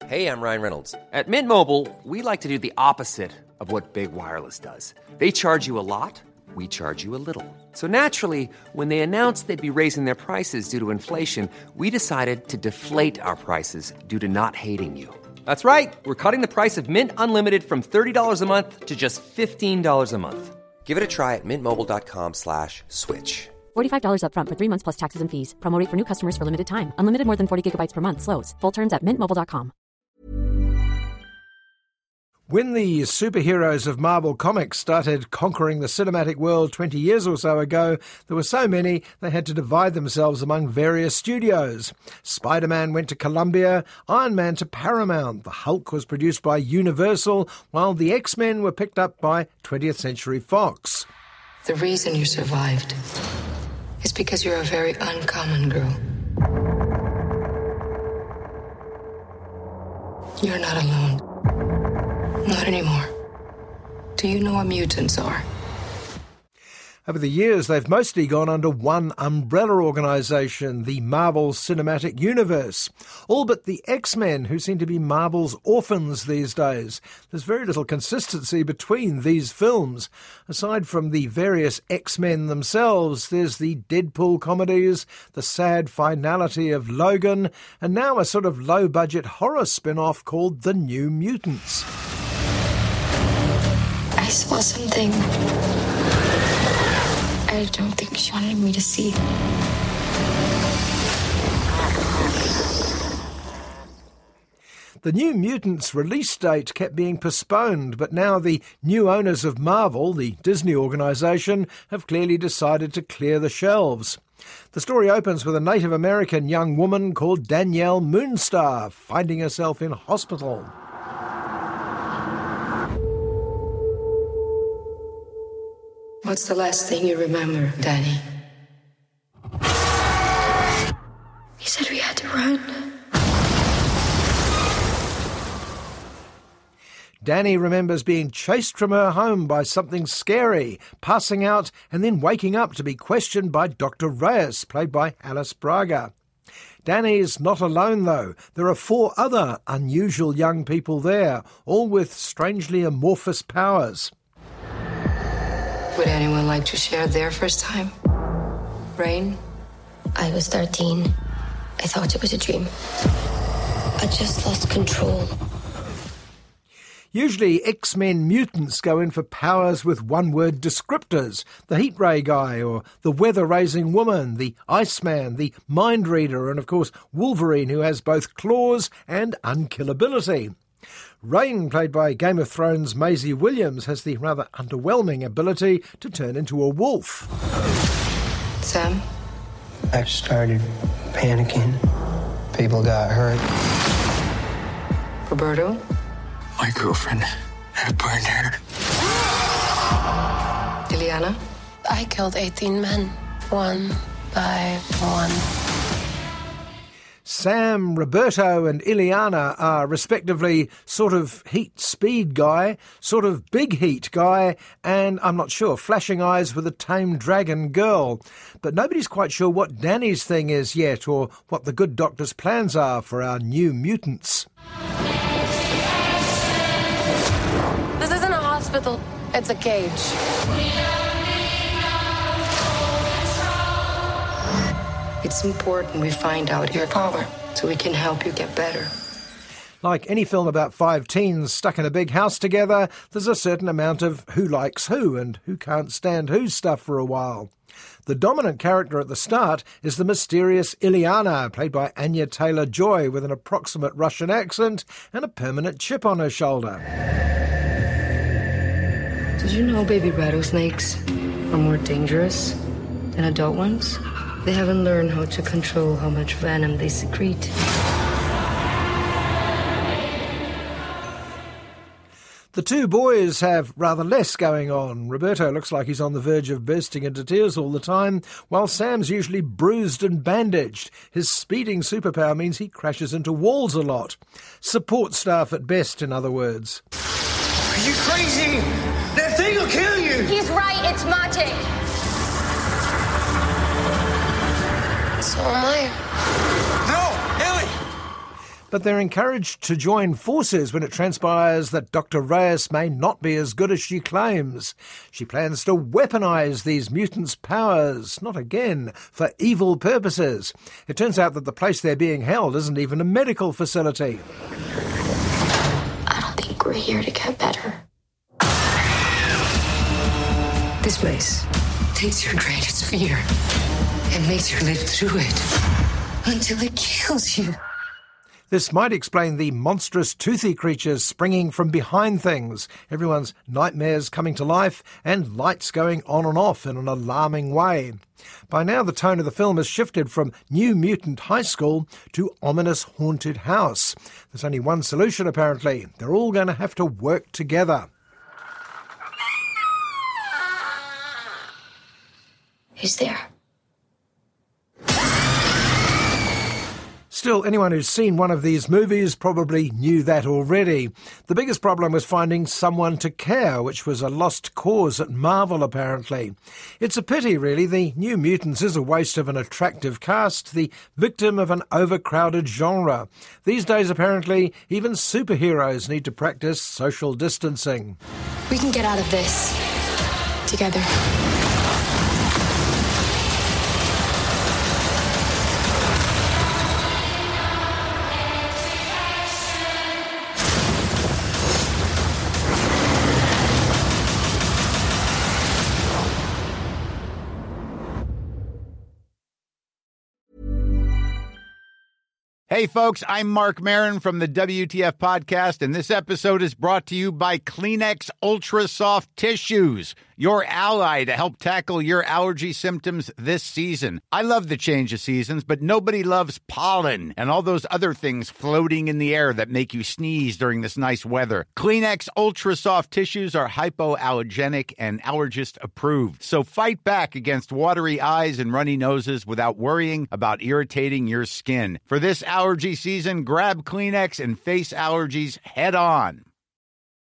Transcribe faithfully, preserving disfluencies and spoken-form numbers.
Hey, I'm Ryan Reynolds. At Mint Mobile, we like to do the opposite of what Big Wireless does. They charge you a lot, we charge you a little. So naturally, when they announced they'd be raising their prices due to inflation, we decided to deflate our prices due to not hating you. That's right. We're cutting the price of Mint Unlimited from thirty dollars a month to just fifteen dollars a month. Give it a try at mintmobile.com slash switch. forty-five dollars up front for three months plus taxes and fees. Promo rate for new customers for limited time. Unlimited more than forty gigabytes per month. Slows full terms at mint mobile dot com. When the superheroes of Marvel Comics started conquering the cinematic world twenty years or so ago, there were so many they had to divide themselves among various studios. Spider-Man went to Columbia, Iron Man to Paramount, the Hulk was produced by Universal, while the X-Men were picked up by twentieth Century Fox. The reason you survived is because you're a very uncommon girl. You're not alone. Not anymore. Do you know what mutants are? Over the years, they've mostly gone under one umbrella organisation, the Marvel Cinematic Universe. All but the X-Men, who seem to be Marvel's orphans these days. There's very little consistency between these films. Aside from the various X-Men themselves, there's the Deadpool comedies, the sad finality of Logan, and now a sort of low-budget horror spin-off called The New Mutants. I saw something I don't think she wanted me to see. The New Mutants release date kept being postponed, but now the new owners of Marvel, the Disney organisation, have clearly decided to clear the shelves. The story opens with a Native American young woman called Danielle Moonstar finding herself in hospital. What's the last thing you remember, Danny? He said we had to run. Danny remembers being chased from her home by something scary, passing out and then waking up to be questioned by Doctor Reyes, played by Alice Braga. Danny's not alone, though. There are four other unusual young people there, all with strangely amorphous powers. Would anyone like to share their first time? Rain? I was thirteen. I thought it was a dream. I just lost control. Usually X-Men mutants go in for powers with one-word descriptors. The heat ray guy, or the weather-raising woman, the Iceman, the mind reader, and of course Wolverine, who has both claws and unkillability. Rain, played by Game of Thrones' Maisie Williams, has the rather underwhelming ability to turn into a wolf. Sam? I started panicking. People got hurt. Roberto? My girlfriend had burned her. Ileana? I killed eighteen men, one by one. Sam, Roberto and Ileana are respectively sort of heat speed guy, sort of big heat guy, and, I'm not sure, flashing eyes with a tame dragon girl. But nobody's quite sure what Danny's thing is yet, or what the good doctor's plans are for our new mutants. This isn't a hospital, it's a cage. It's important we find out your power so we can help you get better. Like any film about five teens stuck in a big house together, there's a certain amount of who likes who and who can't stand whose stuff for a while. The dominant character at the start is the mysterious Ileana, played by Anya Taylor-Joy, with an approximate Russian accent and a permanent chip on her shoulder. Did you know baby rattlesnakes are more dangerous than adult ones? They haven't learned how to control how much venom they secrete. The two boys have rather less going on. Roberto looks like he's on the verge of bursting into tears all the time, while Sam's usually bruised and bandaged. His speeding superpower means he crashes into walls a lot. Support staff at best, in other words. Are you crazy? That thing will kill you! He's right, it's magic! So am I. No, Ellie! But they're encouraged to join forces when it transpires that Doctor Reyes may not be as good as she claims. She plans to weaponize these mutants' powers, not again, for evil purposes. It turns out that the place they're being held isn't even a medical facility. I don't think we're here to get better. This place takes your greatest fear and makes you live through it until it kills you. This might explain the monstrous toothy creatures springing from behind things, everyone's nightmares coming to life, and lights going on and off in an alarming way. By now the tone of the film has shifted from New Mutant High School to ominous haunted house. There's only one solution apparently. They're all going to have to work together. Who's there? Still, anyone who's seen one of these movies probably knew that already. The biggest problem was finding someone to care, which was a lost cause at Marvel, apparently. It's a pity, really. The New Mutants is a waste of an attractive cast, the victim of an overcrowded genre. These days, apparently, even superheroes need to practice social distancing. We can get out of this together. Hey, folks, I'm Mark Maron from the W T F Podcast, and this episode is brought to you by Kleenex Ultra Soft Tissues, your ally to help tackle your allergy symptoms this season. I love the change of seasons, but nobody loves pollen and all those other things floating in the air that make you sneeze during this nice weather. Kleenex Ultra Soft Tissues are hypoallergenic and allergist approved, so fight back against watery eyes and runny noses without worrying about irritating your skin. For this allergy season, grab Kleenex and face allergies head on.